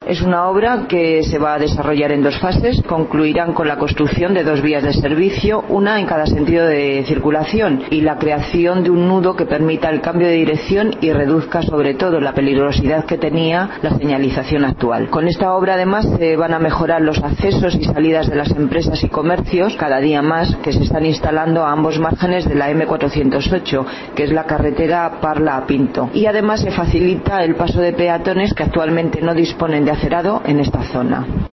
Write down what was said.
Es una obra que se va a desarrollar en 2 fases. Concluirán con la construcción de 2 vías de servicio, una en cada sentido de circulación, y la creación de un nudo que permita el cambio de dirección y reduzca sobre todo la peligrosidad que tenía la señalización actual. Con esta obra además se van a mejorar los accesos y salidas de las empresas y comercios cada día más que se están instalando a ambos márgenes de la M408, que es la carretera Parla a Pinto. Y además se facilita el paso de peatones que actualmente no disponen de acerado en esta zona.